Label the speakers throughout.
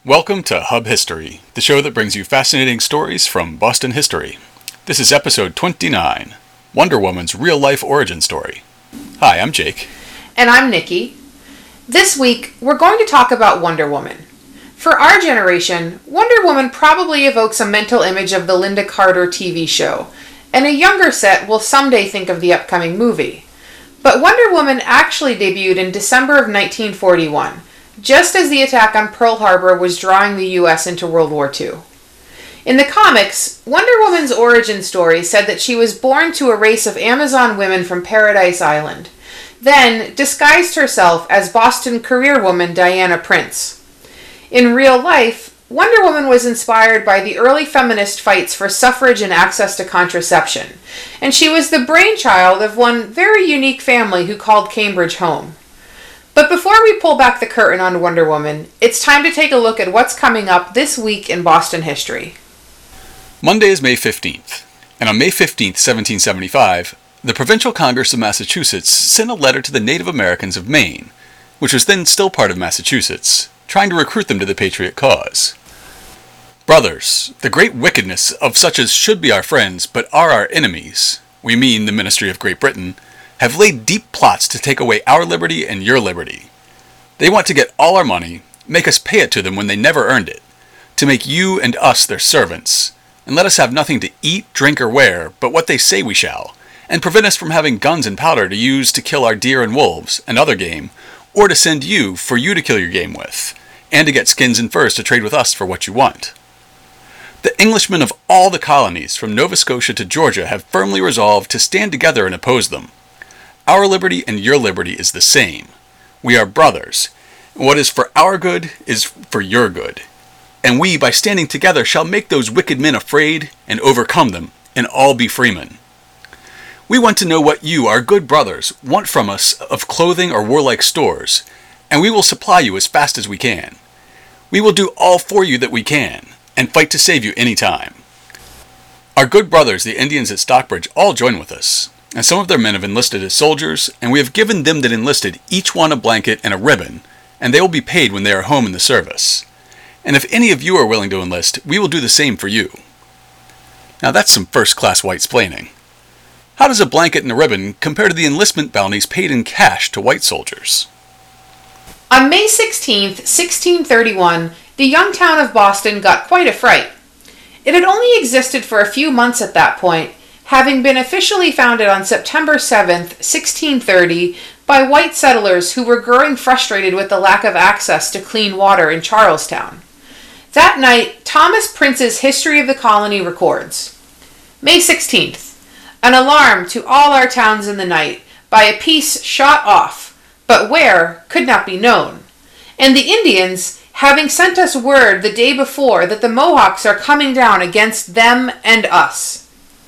Speaker 1: Welcome to Hub History, the show that brings you fascinating stories from Boston history. This is episode 29, Wonder Woman's real-life origin story. Hi, I'm Jake.
Speaker 2: And I'm Nikki. This week, we're going to talk about Wonder Woman. For our generation, Wonder Woman probably evokes a mental image of the Lynda Carter TV show, and a younger set will someday think of the upcoming movie. But Wonder Woman actually debuted in December of 1941, just as the attack on Pearl Harbor was drawing the U.S. into World War II. In the comics, Wonder Woman's origin story said that she was born to a race of Amazon women from Paradise Island, then disguised herself as Boston career woman Diana Prince. In real life, Wonder Woman was inspired by the early feminist fights for suffrage and access to contraception, and she was the brainchild of one very unique family who called Cambridge home. But before we pull back the curtain on Wonder Woman, it's time to take a look at what's coming up this week in Boston history.
Speaker 1: Monday is May 15th, and on May 15th, 1775, the Provincial Congress of Massachusetts sent a letter to the Native Americans of Maine, which was then still part of Massachusetts, trying to recruit them to the patriot cause. Brothers, the great wickedness of such as should be our friends but are our enemies, we mean the Ministry of Great Britain, have laid deep plots to take away our liberty and your liberty. They want to get all our money, make us pay it to them when they never earned it, to make you and us their servants, and let us have nothing to eat, drink, or wear but what they say we shall, and prevent us from having guns and powder to use to kill our deer and wolves and other game, or to send you for you to kill your game with, and to get skins and furs to trade with us for what you want. The Englishmen of all the colonies, from Nova Scotia to Georgia, have firmly resolved to stand together and oppose them. Our liberty and your liberty is the same. We are brothers. What is for our good is for your good. And we, by standing together, shall make those wicked men afraid and overcome them, and all be freemen. We want to know what you, our good brothers, want from us of clothing or warlike stores, and we will supply you as fast as we can. We will do all for you that we can, and fight to save you any time. Our good brothers, the Indians at Stockbridge, all join with us, and some of their men have enlisted as soldiers, and we have given them that enlisted each one a blanket and a ribbon, and they will be paid when they are home in the service. And if any of you are willing to enlist, we will do the same for you. Now that's some first-class white-splaining. How does a blanket and a ribbon compare to the enlistment bounties paid in cash to white soldiers?
Speaker 2: On May 16, 1631, the young town of Boston got quite a fright. It had only existed for a few months at that point, having been officially founded on September 7, 1630, by white settlers who were growing frustrated with the lack of access to clean water in Charlestown. That night, Thomas Prince's History of the Colony records, May 16th, an alarm to all our towns in the night, by a piece shot off, but where could not be known. And the Indians, having sent us word the day before that the Mohawks are coming down against them and us.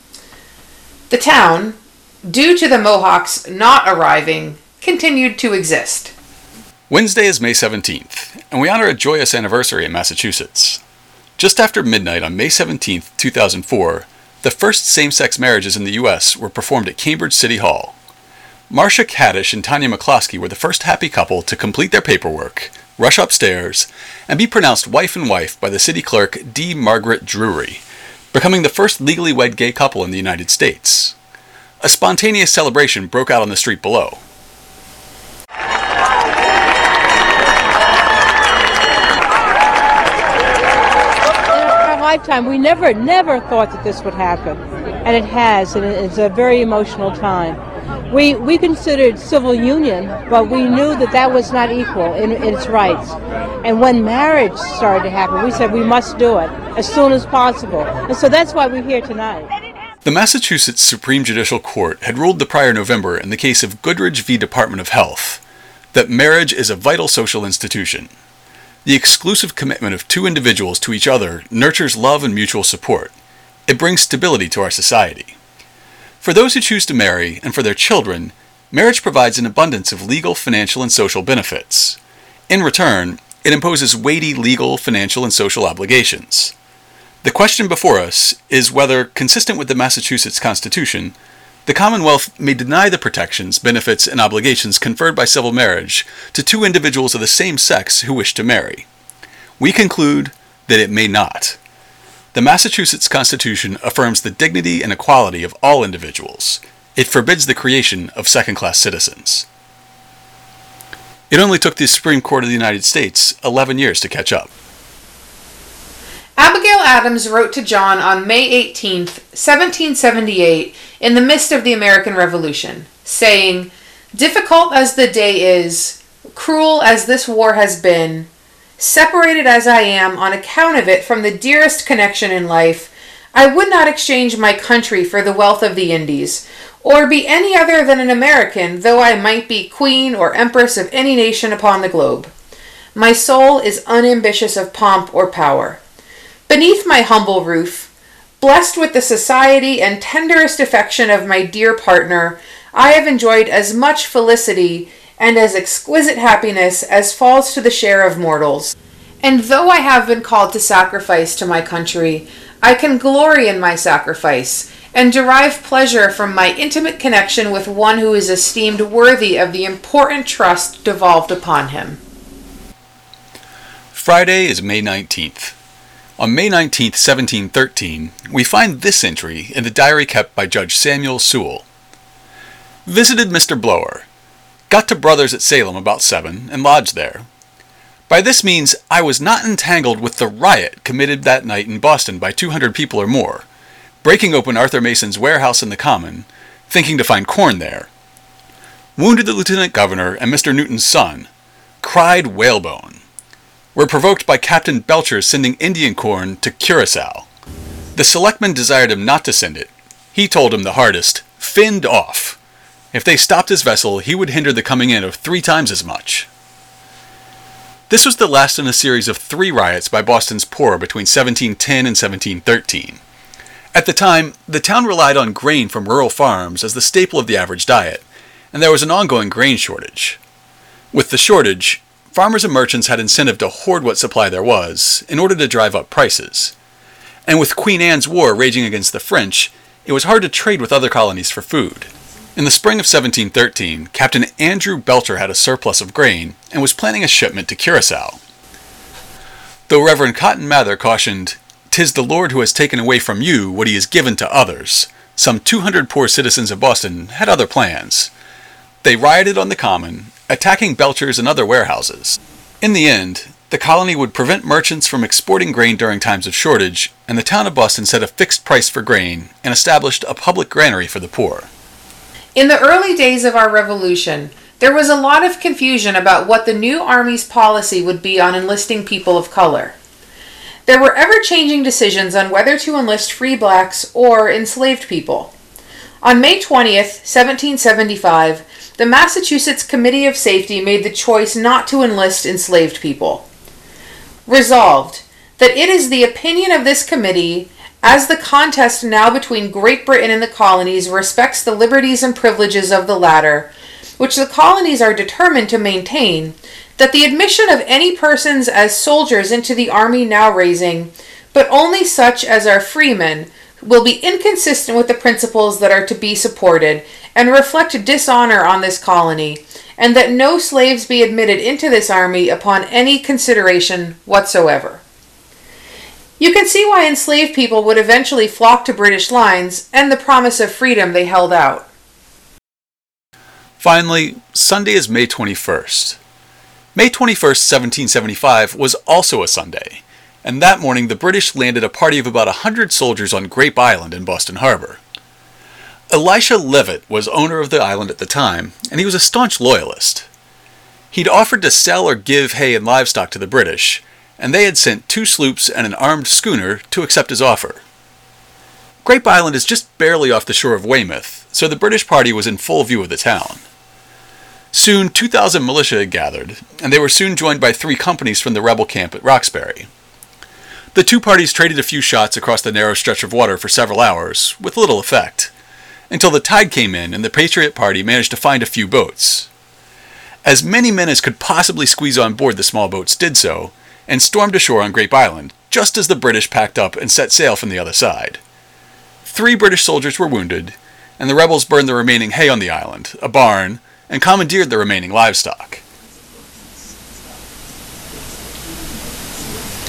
Speaker 2: The town, due to the Mohawks not arriving, continued to exist.
Speaker 1: Wednesday is May 17th, and we honor a joyous anniversary in Massachusetts. Just after midnight on May 17th, 2004, the first same-sex marriages in the U.S. were performed at Cambridge City Hall. Marcia Kaddish and Tanya McCloskey were the first happy couple to complete their paperwork, rush upstairs, and be pronounced wife and wife by the city clerk D. Margaret Drury, becoming the first legally wed gay couple in the United States. A spontaneous celebration broke out on the street below.
Speaker 3: In our lifetime, we never thought that this would happen, and it has, and it's a very emotional time. We considered civil union, but we knew that that was not equal in its rights. And when marriage started to happen, we said we must do it as soon as possible. And so that's why we're here tonight.
Speaker 1: The Massachusetts Supreme Judicial Court had ruled the prior November in the case of Goodridge v. Department of Health that marriage is a vital social institution. The exclusive commitment of two individuals to each other nurtures love and mutual support. It brings stability to our society. For those who choose to marry, and for their children, marriage provides an abundance of legal, financial, and social benefits. In return, it imposes weighty legal, financial, and social obligations. The question before us is whether, consistent with the Massachusetts Constitution, the Commonwealth may deny the protections, benefits, and obligations conferred by civil marriage to two individuals of the same sex who wish to marry. We conclude that it may not. The Massachusetts Constitution affirms the dignity and equality of all individuals. It forbids the creation of second-class citizens. It only took the Supreme Court of the United States 11 years to catch up.
Speaker 2: Abigail Adams wrote to John on May 18, 1778, in the midst of the American Revolution, saying, "Difficult as the day is, cruel as this war has been, separated as I am on account of it from the dearest connection in life, I would not exchange my country for the wealth of the Indies, or be any other than an American, though I might be queen or empress of any nation upon the globe. My soul is unambitious of pomp or power. Beneath my humble roof, blessed with the society and tenderest affection of my dear partner, I have enjoyed as much felicity and as exquisite happiness as falls to the share of mortals. And though I have been called to sacrifice to my country, I can glory in my sacrifice, and derive pleasure from my intimate connection with one who is esteemed worthy of the important trust devolved upon him."
Speaker 1: Friday is May 19th. On May 19th, 1713, we find this entry in the diary kept by Judge Samuel Sewell. "Visited Mr. Blower. Got to Brothers at Salem about 7 and lodged there. By this means I was not entangled with the riot committed that night in Boston by 200 people or more, breaking open Arthur Mason's warehouse in the Common, thinking to find corn there. Wounded the Lieutenant Governor and Mr. Newton's son, cried whalebone. Were provoked by Captain Belcher sending Indian corn to Curacao. The selectmen desired him not to send it. He told him the hardest, finned off. If they stopped his vessel, he would hinder the coming in of 3 times as much." This was the last in a series of 3 riots by Boston's poor between 1710 and 1713. At the time, the town relied on grain from rural farms as the staple of the average diet, and there was an ongoing grain shortage. With the shortage, farmers and merchants had incentive to hoard what supply there was in order to drive up prices. And with Queen Anne's War raging against the French, it was hard to trade with other colonies for food. In the spring of 1713, Captain Andrew Belcher had a surplus of grain and was planning a shipment to Curacao. Though Reverend Cotton Mather cautioned, "'Tis the Lord who has taken away from you what he has given to others," some 200 poor citizens of Boston had other plans. They rioted on the Common, attacking Belcher's and other warehouses. In the end, the colony would prevent merchants from exporting grain during times of shortage, and the town of Boston set a fixed price for grain and established a public granary for the poor.
Speaker 2: In the early days of our Revolution, there was a lot of confusion about what the new Army's policy would be on enlisting people of color. There were ever-changing decisions on whether to enlist free blacks or enslaved people. On May 20th, 1775, the Massachusetts Committee of Safety made the choice not to enlist enslaved people. Resolved, that it is the opinion of this committee, as the contest now between Great Britain and the colonies respects the liberties and privileges of the latter, which the colonies are determined to maintain, that the admission of any persons as soldiers into the army now raising, but only such as are freemen, will be inconsistent with the principles that are to be supported, and reflect dishonor on this colony, and that no slaves be admitted into this army upon any consideration whatsoever. You can see why enslaved people would eventually flock to British lines and the promise of freedom they held out.
Speaker 1: Finally, Sunday is May 21st. May 21st, 1775 was also a Sunday, and that morning the British landed a party of about 100 soldiers on Grape Island in Boston Harbor. Elisha Levitt was owner of the island at the time, and he was a staunch loyalist. He'd offered to sell or give hay and livestock to the British, and they had sent 2 sloops and an armed schooner to accept his offer. Grape Island is just barely off the shore of Weymouth, so the British party was in full view of the town. Soon 2,000 militia had gathered, and they were soon joined by 3 companies from the rebel camp at Roxbury. The 2 parties traded a few shots across the narrow stretch of water for several hours, with little effect, until the tide came in and the Patriot Party managed to find a few boats. As many men as could possibly squeeze on board the small boats did so, and stormed ashore on Grape Island, just as the British packed up and set sail from the other side. 3 British soldiers were wounded, and the rebels burned the remaining hay on the island, a barn, and commandeered the remaining livestock.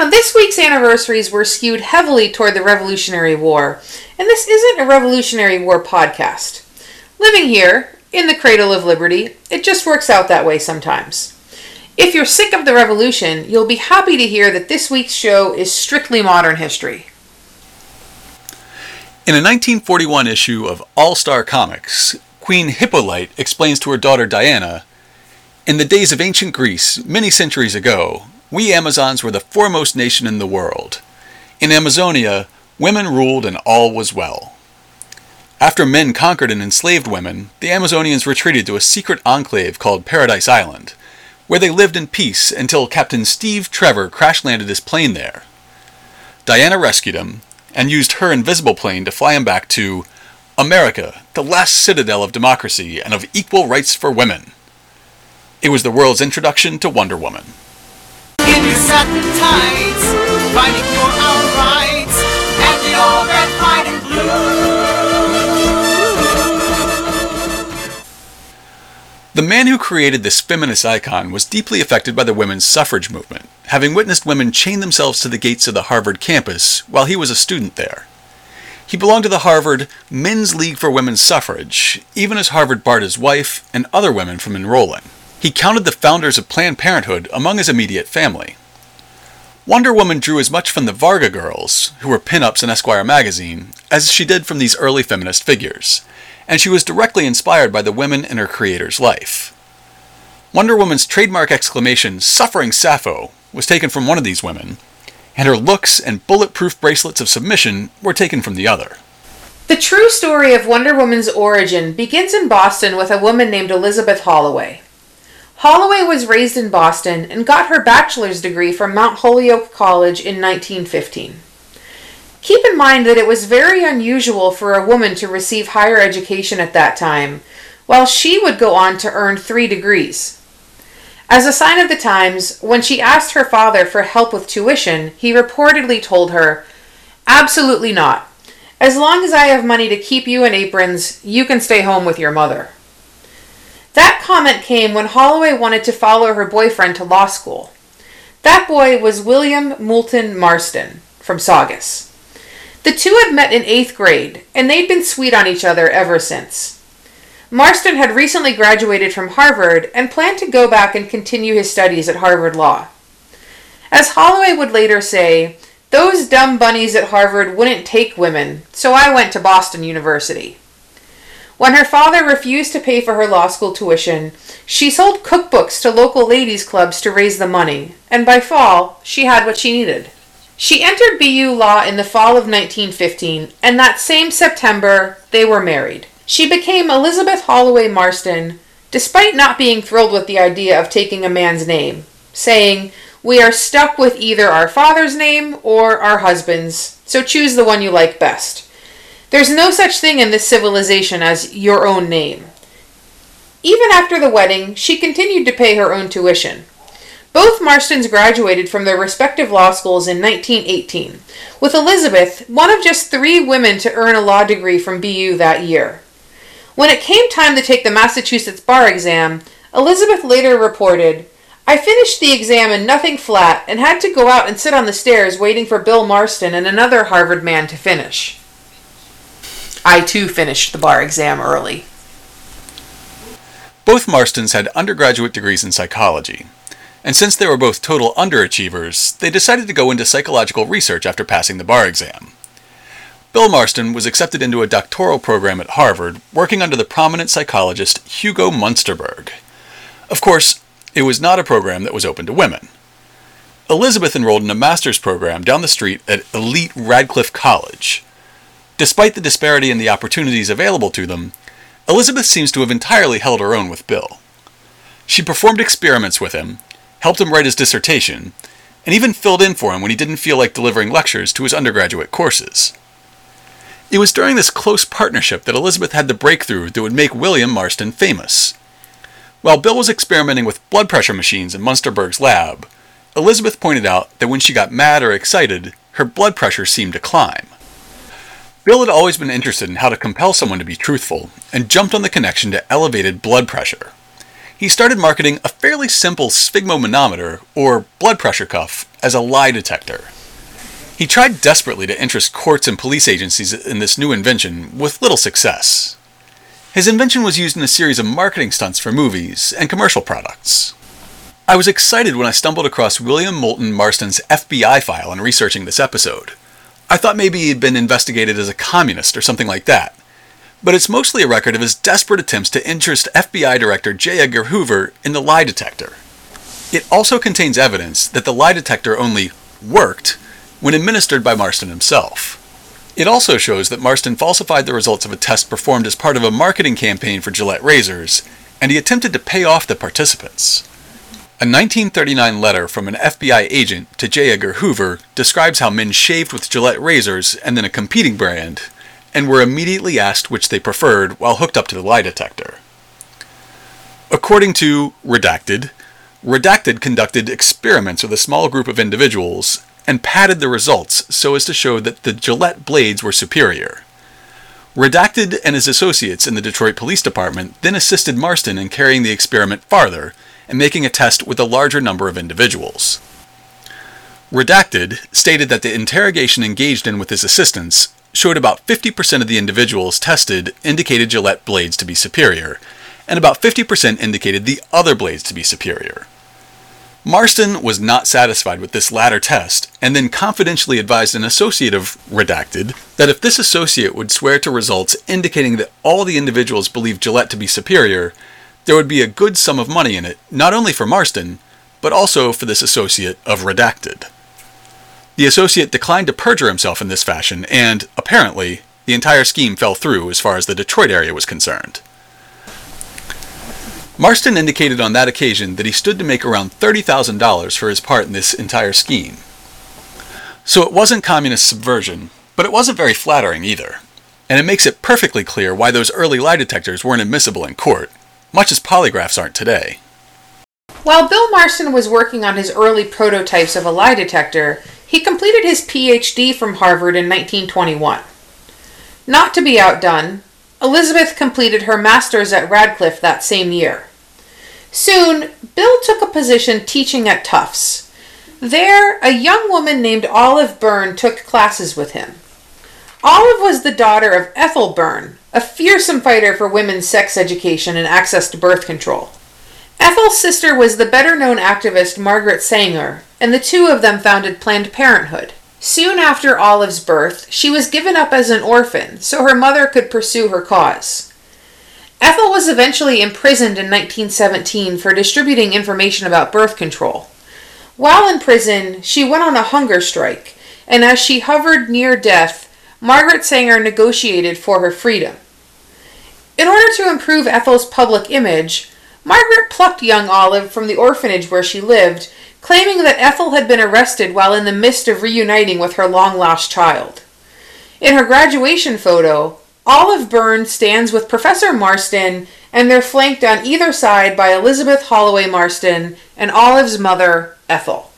Speaker 2: Now, this week's anniversaries were skewed heavily toward the Revolutionary War, and this isn't a Revolutionary War podcast. Living here, in the cradle of liberty, it just works out that way sometimes. If you're sick of the Revolution, you'll be happy to hear that this week's show is strictly modern history.
Speaker 1: In a 1941 issue of All-Star Comics, Queen Hippolyte explains to her daughter Diana, "In the days of ancient Greece, many centuries ago, we Amazons were the foremost nation in the world. In Amazonia, women ruled and all was well. After men conquered and enslaved women, the Amazonians retreated to a secret enclave called Paradise Island, where they lived in peace until Captain Steve Trevor crash-landed his plane there. Diana rescued him and used her invisible plane to fly him back to America, the last citadel of democracy and of equal rights for women." It was the world's introduction to Wonder Woman.
Speaker 4: In your satin tights, fighting for our rights, and the all red, white, and blue.
Speaker 1: The man who created this feminist icon was deeply affected by the women's suffrage movement, having witnessed women chain themselves to the gates of the Harvard campus while he was a student there. He belonged to the Harvard Men's League for Women's Suffrage, even as Harvard barred his wife and other women from enrolling. He counted the founders of Planned Parenthood among his immediate family. Wonder Woman drew as much from the Varga girls, who were pin-ups in Esquire magazine, as she did from these early feminist figures, and she was directly inspired by the women in her creator's life. Wonder Woman's trademark exclamation, "Suffering Sappho," was taken from one of these women, and her looks and bulletproof bracelets of submission were taken from the other.
Speaker 2: The true story of Wonder Woman's origin begins in Boston with a woman named Elizabeth Holloway. Holloway was raised in Boston and got her bachelor's degree from Mount Holyoke College in 1915. Keep in mind that it was very unusual for a woman to receive higher education at that time, while she would go on to earn 3 degrees. As a sign of the times, when she asked her father for help with tuition, he reportedly told her, "Absolutely not. As long as I have money to keep you in aprons, you can stay home with your mother." That comment came when Holloway wanted to follow her boyfriend to law school. That boy was William Moulton Marston from Saugus. The two had met in 8th grade, and they'd been sweet on each other ever since. Marston had recently graduated from Harvard and planned to go back and continue his studies at Harvard Law. As Holloway would later say, "Those dumb bunnies at Harvard wouldn't take women, so I went to Boston University." When her father refused to pay for her law school tuition, she sold cookbooks to local ladies' clubs to raise the money, and by fall, she had what she needed. She entered BU Law in the fall of 1915, and that same September, they were married. She became Elizabeth Holloway Marston, despite not being thrilled with the idea of taking a man's name, saying, "We are stuck with either our father's name or our husband's, so choose the one you like best. There's no such thing in this civilization as your own name." Even after the wedding, she continued to pay her own tuition. Both Marstons graduated from their respective law schools in 1918, with Elizabeth one of just 3 women to earn a law degree from BU that year. When it came time to take the Massachusetts bar exam, Elizabeth later reported, "I finished the exam in nothing flat and had to go out and sit on the stairs waiting for Bill Marston and another Harvard man to finish." I too finished the bar exam early.
Speaker 1: Both Marstons had undergraduate degrees in psychology, and since they were both total underachievers, they decided to go into psychological research after passing the bar exam. Bill Marston was accepted into a doctoral program at Harvard, working under the prominent psychologist Hugo Munsterberg. Of course, it was not a program that was open to women. Elizabeth enrolled in a master's program down the street at elite Radcliffe College. Despite the disparity in the opportunities available to them, Elizabeth seems to have entirely held her own with Bill. She performed experiments with him, helped him write his dissertation, and even filled in for him when he didn't feel like delivering lectures to his undergraduate courses. It was during this close partnership that Elizabeth had the breakthrough that would make William Marston famous. While Bill was experimenting with blood pressure machines in Munsterberg's lab, Elizabeth pointed out that when she got mad or excited, her blood pressure seemed to climb. Bill had always been interested in how to compel someone to be truthful, and jumped on the connection to elevated blood pressure. He started marketing a fairly simple sphygmomanometer, or blood pressure cuff, as a lie detector. He tried desperately to interest courts and police agencies in this new invention with little success. His invention was used in a series of marketing stunts for movies and commercial products. I was excited when I stumbled across William Moulton Marston's FBI file in researching this episode. I thought maybe he'd been investigated as a communist or something like that. But it's mostly a record of his desperate attempts to interest FBI Director J. Edgar Hoover in the lie detector. It also contains evidence that the lie detector only worked when administered by Marston himself. It also shows that Marston falsified the results of a test performed as part of a marketing campaign for Gillette razors, and he attempted to pay off the participants. A 1939 letter from an FBI agent to J. Edgar Hoover describes how men shaved with Gillette razors and then a competing brand, and were immediately asked which they preferred while hooked up to the lie detector. According to Redacted, Redacted conducted experiments with a small group of individuals and padded the results so as to show that the Gillette blades were superior. Redacted and his associates in the Detroit Police Department then assisted Marston in carrying the experiment farther and making a test with a larger number of individuals. Redacted stated that the interrogation engaged in with his assistants showed about 50% of the individuals tested indicated Gillette blades to be superior, and about 50% indicated the other blades to be superior. Marston was not satisfied with this latter test, and then confidentially advised an associate of Redacted that if this associate would swear to results indicating that all the individuals believed Gillette to be superior, there would be a good sum of money in it, not only for Marston, but also for this associate of Redacted. The associate declined to perjure himself in this fashion, and, apparently, the entire scheme fell through as far as the Detroit area was concerned. Marston indicated on that occasion that he stood to make around $30,000 for his part in this entire scheme. So it wasn't communist subversion, but it wasn't very flattering either, and it makes it perfectly clear why those early lie detectors weren't admissible in court, much as polygraphs aren't today.
Speaker 2: While Bill Marston was working on his early prototypes of a lie detector, he completed his PhD from Harvard in 1921. Not to be outdone, Elizabeth completed her master's at Radcliffe that same year. Soon, Bill took a position teaching at Tufts. There, a young woman named Olive Byrne took classes with him. Olive was the daughter of Ethel Byrne, a fearsome fighter for women's sex education and access to birth control. Ethel's sister was the better-known activist Margaret Sanger, and the two of them founded Planned Parenthood. Soon after Olive's birth, she was given up as an orphan so her mother could pursue her cause. Ethel was eventually imprisoned in 1917 for distributing information about birth control. While in prison, she went on a hunger strike, and as she hovered near death, Margaret Sanger negotiated for her freedom. In order to improve Ethel's public image, Margaret plucked young Olive from the orphanage where she lived, claiming that Ethel had been arrested while in the midst of reuniting with her long-lost child. In her graduation photo, Olive Byrne stands with Professor Marston, and they're flanked on either side by Elizabeth Holloway Marston and Olive's mother, Ethel.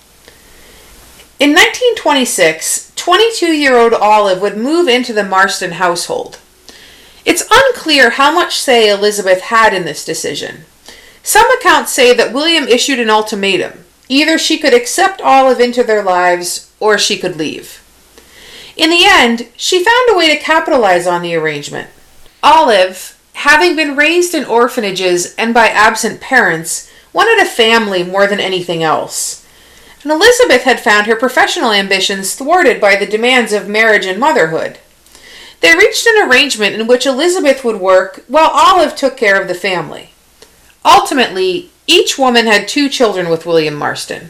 Speaker 2: In 1926, 22-year-old Olive would move into the Marston household. It's unclear how much say Elizabeth had in this decision. Some accounts say that William issued an ultimatum. Either she could accept Olive into their lives, or she could leave. In the end, she found a way to capitalize on the arrangement. Olive, having been raised in orphanages and by absent parents, wanted a family more than anything else. And Elizabeth had found her professional ambitions thwarted by the demands of marriage and motherhood. They reached an arrangement in which Elizabeth would work while Olive took care of the family. Ultimately, each woman had 2 children with William Marston.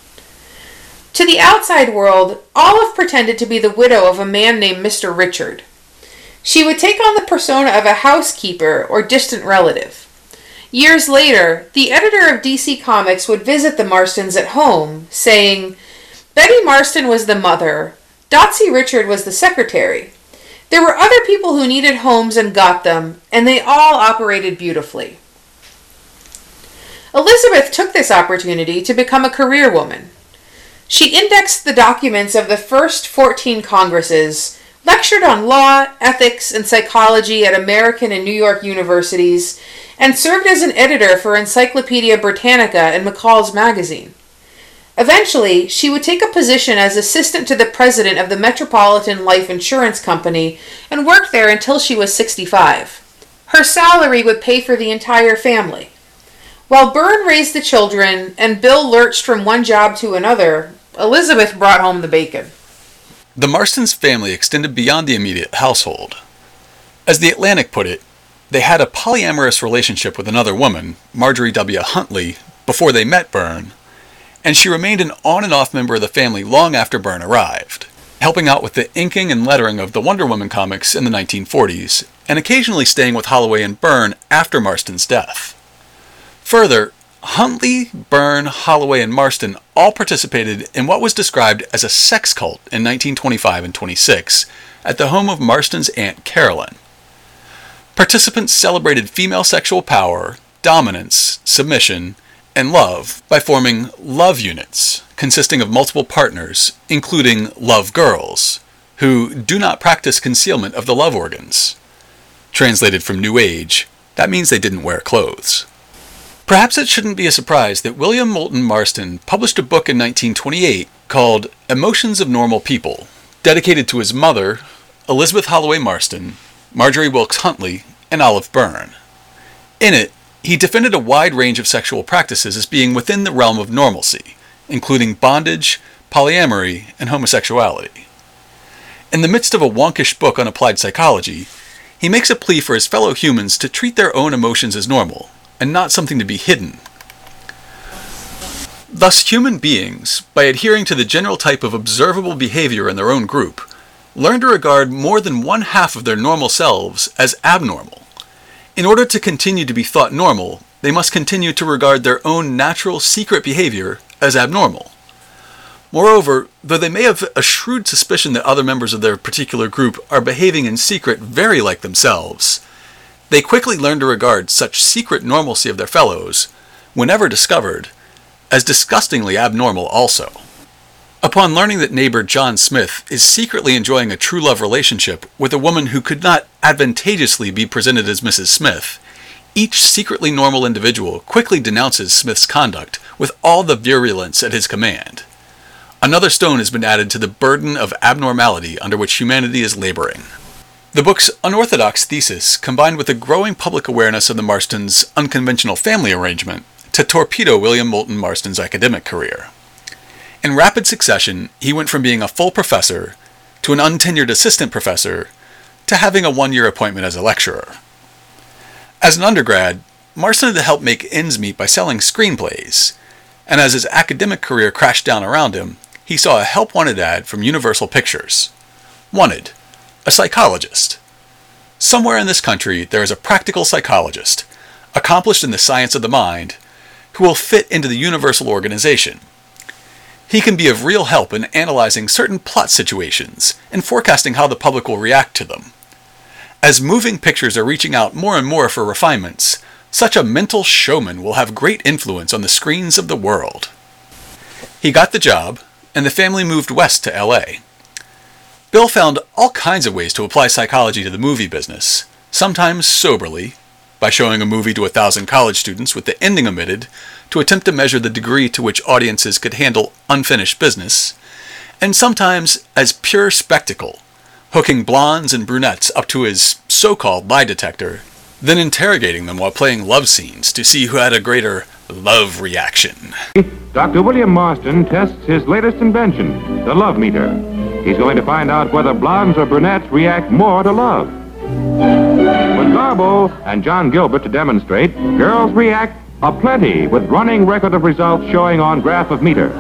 Speaker 2: To the outside world, Olive pretended to be the widow of a man named Mr. Richard. She would take on the persona of a housekeeper or distant relative. Years later, the editor of DC Comics would visit the Marstons at home, saying, "Betty Marston was the mother, Dotsie Richard was the secretary. There were other people who needed homes and got them, and they all operated beautifully." Elizabeth took this opportunity to become a career woman. She indexed the documents of the first 14 Congresses, lectured on law, ethics, and psychology at American and New York universities, and served as an editor for Encyclopedia Britannica and McCall's magazine. Eventually, she would take a position as assistant to the president of the Metropolitan Life Insurance Company and worked there until she was 65. Her salary would pay for the entire family. While Byrne raised the children and Bill lurched from one job to another, Elizabeth brought home the bacon.
Speaker 1: The Marstons' family extended beyond the immediate household. As The Atlantic put it, they had a polyamorous relationship with another woman, Marjorie W. Huntley, before they met Byrne, and she remained an on and off member of the family long after Byrne arrived, helping out with the inking and lettering of the Wonder Woman comics in the 1940s, and occasionally staying with Holloway and Byrne after Marston's death. Further, Huntley, Byrne, Holloway, and Marston all participated in what was described as a sex cult in 1925 and 26 at the home of Marston's Aunt Carolyn. Participants celebrated female sexual power, dominance, submission, and love by forming love units consisting of multiple partners, including love girls, who do not practice concealment of the love organs. Translated from New Age, that means they didn't wear clothes. Perhaps it shouldn't be a surprise that William Moulton Marston published a book in 1928 called Emotions of Normal People, dedicated to his mother, Elizabeth Holloway Marston, Marjorie Wilkes Huntley, and Olive Byrne. In it, he defended a wide range of sexual practices as being within the realm of normalcy, including bondage, polyamory, and homosexuality. In the midst of a wonkish book on applied psychology, he makes a plea for his fellow humans to treat their own emotions as normal, and not something to be hidden. Thus, human beings, by adhering to the general type of observable behavior in their own group, learn to regard more than one half of their normal selves as abnormal. In order to continue to be thought normal, they must continue to regard their own natural secret behavior as abnormal. Moreover, though they may have a shrewd suspicion that other members of their particular group are behaving in secret very like themselves, they quickly learn to regard such secret normalcy of their fellows, whenever discovered, as disgustingly abnormal also. Upon learning that neighbor John Smith is secretly enjoying a true love relationship with a woman who could not advantageously be presented as Mrs. Smith, each secretly normal individual quickly denounces Smith's conduct with all the virulence at his command. Another stone has been added to the burden of abnormality under which humanity is laboring. The book's unorthodox thesis combined with a growing public awareness of the Marstons' unconventional family arrangement to torpedo William Moulton Marston's academic career. In rapid succession, he went from being a full professor to an untenured assistant professor to having a one-year appointment as a lecturer. As an undergrad, Marston had to help make ends meet by selling screenplays, and as his academic career crashed down around him, he saw a help-wanted ad from Universal Pictures. Wanted, a psychologist. Somewhere in this country there is a practical psychologist, accomplished in the science of the mind, who will fit into the Universal organization. He can be of real help in analyzing certain plot situations and forecasting how the public will react to them. As moving pictures are reaching out more and more for refinements, such a mental showman will have great influence on the screens of the world. He got the job, and the family moved west to L.A. Bill found all kinds of ways to apply psychology to the movie business, sometimes soberly, by showing a movie to 1,000 college students with the ending omitted to attempt to measure the degree to which audiences could handle unfinished business, and sometimes as pure spectacle, hooking blondes and brunettes up to his so-called lie detector, then interrogating them while playing love scenes to see who had a greater love reaction.
Speaker 5: Dr. William Marston tests his latest invention, the love meter. He's going to find out whether blondes or brunettes react more to love. With Garbo and John Gilbert to demonstrate, girls react aplenty with running record of results showing on graph of meter.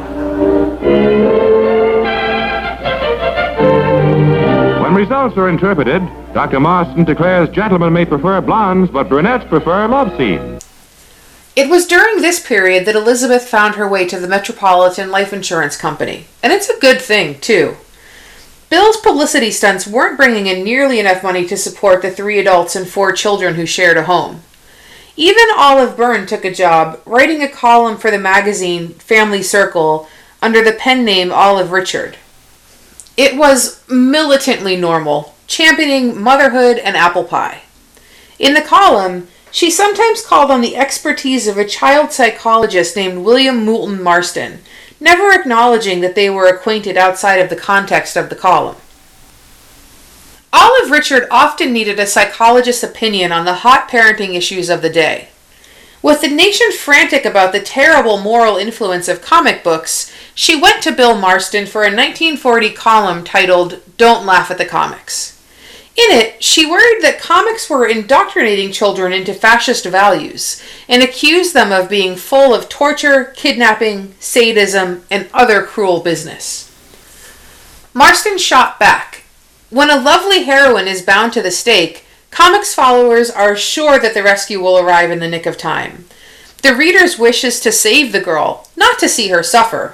Speaker 5: When results are interpreted, Dr. Marston declares gentlemen may prefer blondes, but brunettes prefer love scenes.
Speaker 2: It was during this period that Elizabeth found her way to the Metropolitan Life Insurance Company, and it's a good thing, too. Bill's publicity stunts weren't bringing in nearly enough money to support the 3 adults and 4 children who shared a home. Even Olive Byrne took a job writing a column for the magazine Family Circle under the pen name Olive Richard. It was militantly normal, championing motherhood and apple pie. In the column, she sometimes called on the expertise of a child psychologist named William Moulton Marston never acknowledging that they were acquainted outside of the context of the column. Olive Richard often needed a psychologist's opinion on the hot parenting issues of the day. With the nation frantic about the terrible moral influence of comic books, she went to Bill Marston for a 1940 column titled "Don't Laugh at the Comics." In it, she worried that comics were indoctrinating children into fascist values and accused them of being full of torture, kidnapping, sadism, and other cruel business. Marston shot back. When a lovely heroine is bound to the stake, comics followers are sure that the rescue will arrive in the nick of time. The reader's wish is to save the girl, not to see her suffer.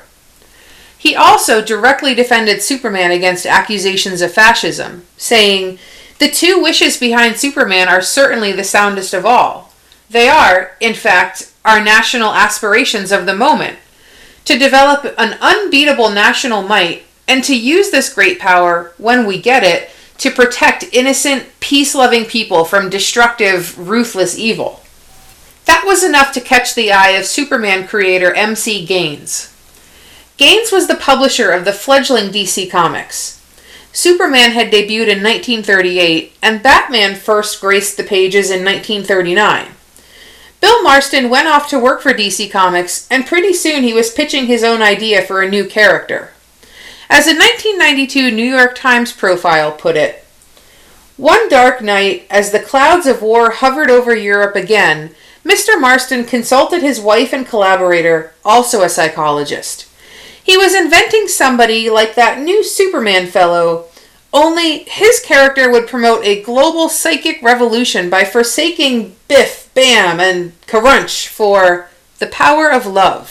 Speaker 2: He also directly defended Superman against accusations of fascism, saying, "The two wishes behind Superman are certainly the soundest of all. They are, in fact, our national aspirations of the moment, to develop an unbeatable national might and to use this great power, when we get it, to protect innocent, peace-loving people from destructive, ruthless evil." That was enough to catch the eye of Superman creator M.C. Gaines. Gaines was the publisher of the fledgling DC Comics. Superman had debuted in 1938, and Batman first graced the pages in 1939. Bill Marston went off to work for DC Comics, and pretty soon he was pitching his own idea for a new character. As a 1992 New York Times profile put it, "One dark night, as the clouds of war hovered over Europe again, Mr. Marston consulted his wife and collaborator, also a psychologist. He was inventing somebody like that new Superman fellow, only his character would promote a global psychic revolution by forsaking Biff, Bam, and Crunch for the power of love."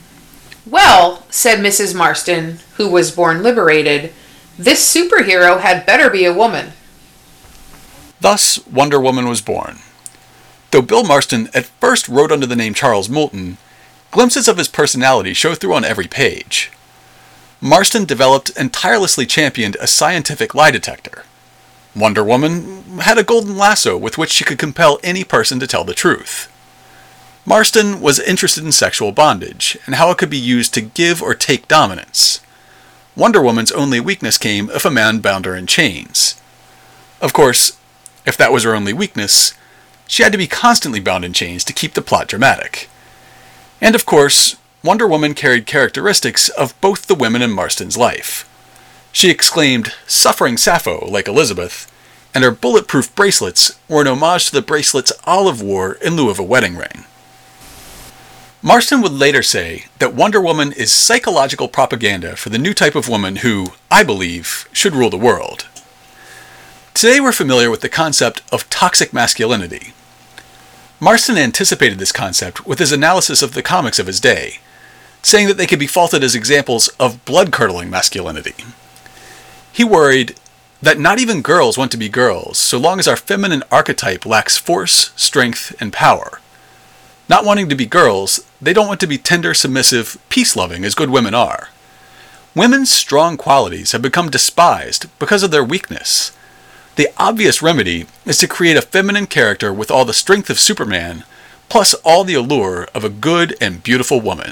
Speaker 2: "Well," said Mrs. Marston, who was born liberated, "this superhero had better be a woman."
Speaker 1: Thus, Wonder Woman was born. Though Bill Marston at first wrote under the name Charles Moulton, glimpses of his personality show through on every page. Marston developed and tirelessly championed a scientific lie detector. Wonder Woman had a golden lasso with which she could compel any person to tell the truth. Marston was interested in sexual bondage and how it could be used to give or take dominance. Wonder Woman's only weakness came if a man bound her in chains. Of course, if that was her only weakness, she had to be constantly bound in chains to keep the plot dramatic. And of course, Wonder Woman carried characteristics of both the women in Marston's life. She exclaimed, "Suffering Sappho," like Elizabeth, and her bulletproof bracelets were an homage to the bracelets Olive wore in lieu of a wedding ring. Marston would later say that Wonder Woman is psychological propaganda for the new type of woman who, I believe, should rule the world. Today we're familiar with the concept of toxic masculinity. Marston anticipated this concept with his analysis of the comics of his day, saying that they could be faulted as examples of blood-curdling masculinity. He worried that not even girls want to be girls so long as our feminine archetype lacks force, strength, and power. Not wanting to be girls, they don't want to be tender, submissive, peace-loving as good women are. Women's strong qualities have become despised because of their weakness. The obvious remedy is to create a feminine character with all the strength of Superman, plus all the allure of a good and beautiful woman.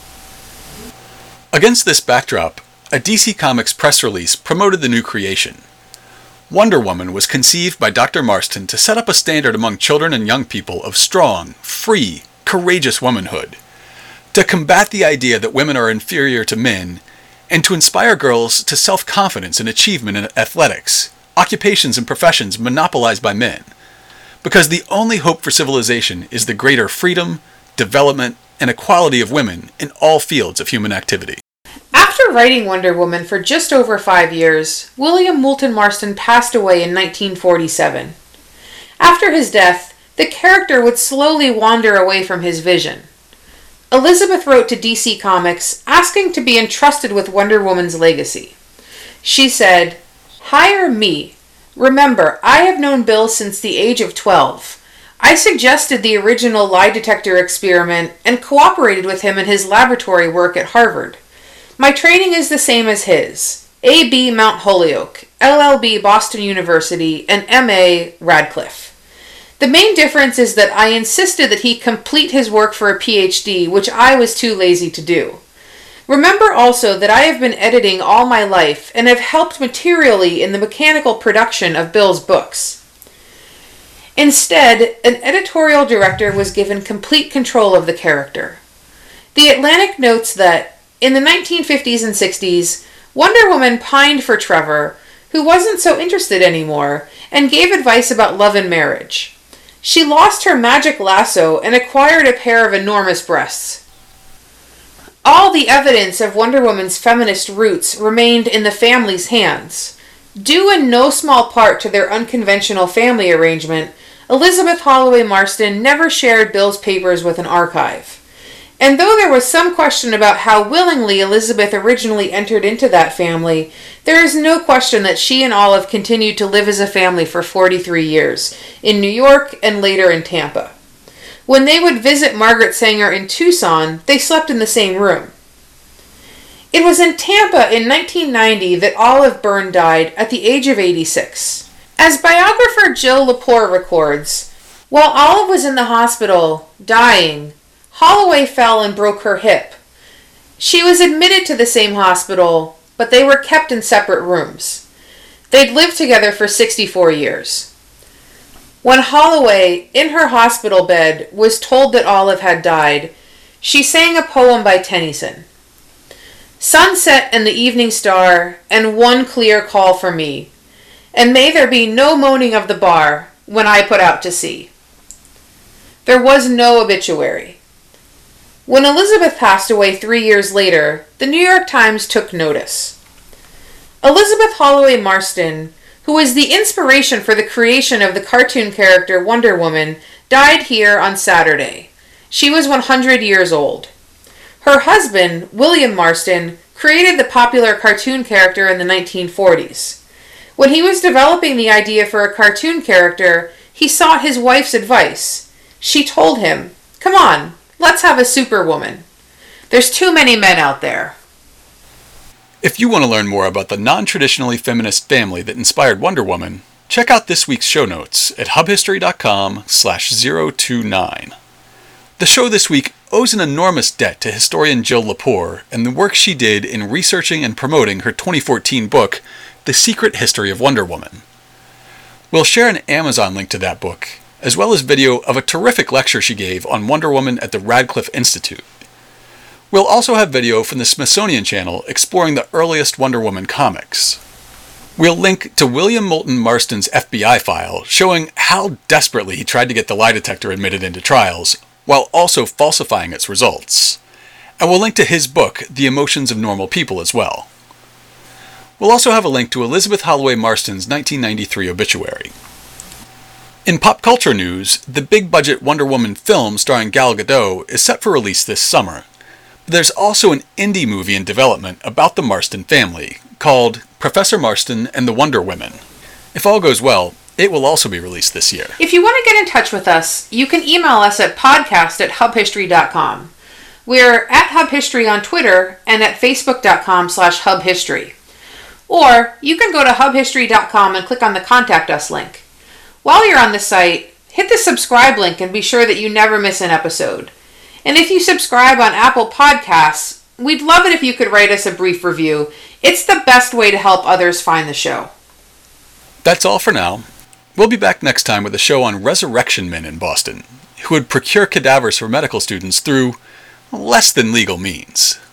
Speaker 1: Against this backdrop, a DC Comics press release promoted the new creation. Wonder Woman was conceived by Dr. Marston to set up a standard among children and young people of strong, free, courageous womanhood, to combat the idea that women are inferior to men, and to inspire girls to self-confidence and achievement in athletics, occupations and professions monopolized by men, because the only hope for civilization is the greater freedom, development, and equality of women in all fields of human activity.
Speaker 2: After writing Wonder Woman for just over 5 years, William Moulton Marston passed away in 1947. After his death, the character would slowly wander away from his vision. Elizabeth wrote to DC Comics asking to be entrusted with Wonder Woman's legacy. She said, "Hire me. Remember, I have known Bill since the age of 12. I suggested the original lie detector experiment and cooperated with him in his laboratory work at Harvard. My training is the same as his. A.B. Mount Holyoke, LLB Boston University, and M.A. Radcliffe. The main difference is that I insisted that he complete his work for a Ph.D., which I was too lazy to do. Remember also that I have been editing all my life and have helped materially in the mechanical production of Bill's books. Instead, an editorial director was given complete control of the character. The Atlantic notes that, in the 1950s and 60s, Wonder Woman pined for Trevor, who wasn't so interested anymore, and gave advice about love and marriage. She lost her magic lasso and acquired a pair of enormous breasts. All the evidence of Wonder Woman's feminist roots remained in the family's hands. Due in no small part to their unconventional family arrangement, Elizabeth Holloway Marston never shared Bill's papers with an archive. And though there was some question about how willingly Elizabeth originally entered into that family, there is no question that she and Olive continued to live as a family for 43 years, in New York and later in Tampa. When they would visit Margaret Sanger in Tucson, they slept in the same room. It was in Tampa in 1990 that Olive Byrne died at the age of 86. As biographer Jill Lepore records, while Olive was in the hospital, dying, Holloway fell and broke her hip. She was admitted to the same hospital, but they were kept in separate rooms. They'd lived together for 64 years. When Holloway, in her hospital bed, was told that Olive had died, she sang a poem by Tennyson. Sunset and the evening star, and one clear call for me, and may there be no moaning of the bar when I put out to sea. There was no obituary. When Elizabeth passed away 3 years later, the New York Times took notice. Elizabeth Holloway Marston, who was the inspiration for the creation of the cartoon character Wonder Woman, died here on Saturday. She was 100 years old. Her husband, William Marston, created the popular cartoon character in the 1940s. When he was developing the idea for a cartoon character, he sought his wife's advice. She told him, "Come on, let's have a superwoman. There's too many men out there."
Speaker 1: If you want to learn more about the non-traditionally feminist family that inspired Wonder Woman, check out this week's show notes at hubhistory.com/029. The show this week owes an enormous debt to historian Jill Lepore and the work she did in researching and promoting her 2014 book, The Secret History of Wonder Woman. We'll share an Amazon link to that book, as well as video of a terrific lecture she gave on Wonder Woman at the Radcliffe Institute. We'll also have video from the Smithsonian Channel exploring the earliest Wonder Woman comics. We'll link to William Moulton Marston's FBI file showing how desperately he tried to get the lie detector admitted into trials, while also falsifying its results. And we'll link to his book, The Emotions of Normal People, as well. We'll also have a link to Elizabeth Holloway Marston's 1993 obituary. In pop culture news, the big-budget Wonder Woman film starring Gal Gadot is set for release this summer. But there's also an indie movie in development about the Marston family, called Professor Marston and the Wonder Women. If all goes well, it will also be released this year.
Speaker 2: If you want to get in touch with us, you can email us at podcast@hubhistory.com. We're at hubhistory on Twitter and at facebook.com/hubhistory. Or you can go to hubhistory.com and click on the Contact Us link. While you're on the site, hit the subscribe link and be sure that you never miss an episode. And if you subscribe on Apple Podcasts, we'd love it if you could write us a brief review. It's the best way to help others find the show.
Speaker 1: That's all for now. We'll be back next time with a show on resurrection men in Boston, who would procure cadavers for medical students through less than legal means.